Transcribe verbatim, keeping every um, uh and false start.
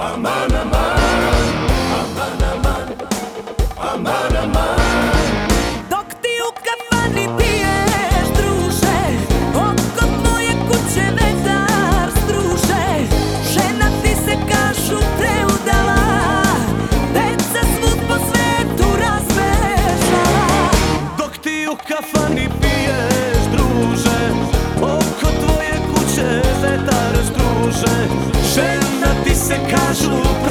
Aman, aman, aman, aman, aman, aman. Dok ti u kafani piješ, druže, oko tvoje kuće vetar struže. Žena ti se kažu preudala, deca svud po svetu razbežala. Dok ti u kafani piješ, druže, oko tvoje kuće vetar struže. Žena ti se kažu